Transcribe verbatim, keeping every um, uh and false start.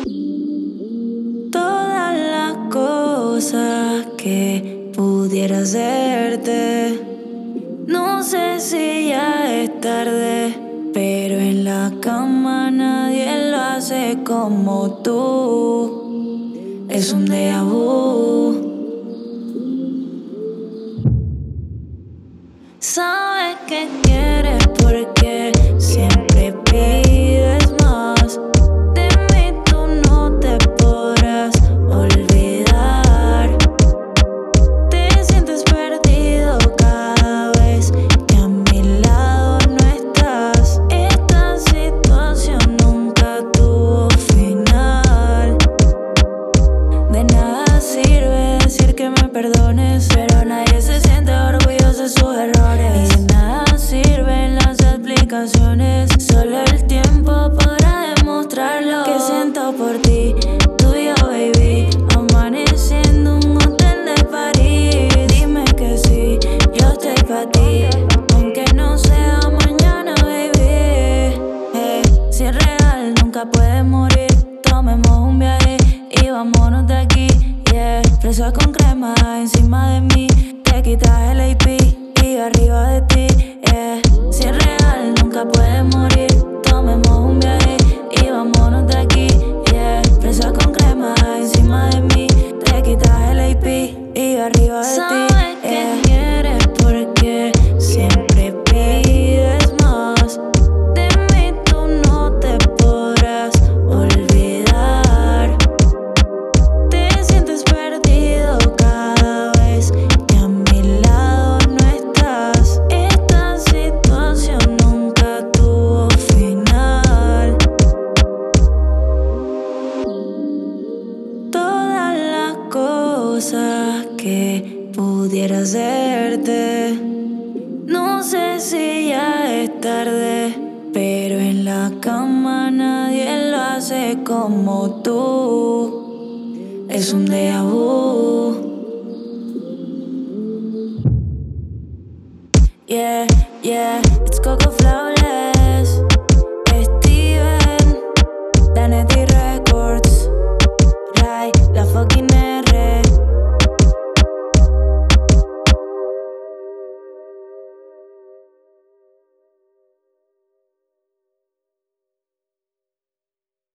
Todas las cosas que pudiera hacerte. No sé si ya es tarde, pero en la cama nadie lo hace como tú. Es un déjà vu. Sabes que quieres porque siempre pides más. De mí tú no te podrás olvidar. Te sientes perdido cada vez que a mi lado no estás. Esta situación nunca tuvo final. De nada sirve decir que me perdones, pero nadie se siente orgulloso de sus errores. Y de nada sirven las explicaciones, solo el tiempo podrá demostrar lo que siento por ti. Tú y yo, baby, amaneciendo en un hotel de París. Dime que sí, yo estoy pa' ti, aunque no sea mañana, baby. Eh, si es real, nunca puede morir. Tomemos un viaje y vámonos de aquí, yeah. Fresa con crema encima de mí, te quitas el A P y arriba de ti, yeah. Si es real, nunca puede morir. Tomemos un viaje y vámonos de aquí, yeah. Fresa con crema encima de mí, te quitas el A P y arriba de Sabes ti, que yeah. Quieres porque siempre pides más. De mí tú no te podrás olvidar. Te sientes perdido cada vez que a mi lado no estás. Esta situación nunca tuvo final. Todas las cosas que pudiera hacerte. No sé si ya es tarde, pero en la cama nadie lo hace como tú. Es un déjà vu. Yeah, yeah, it's Coco Flow.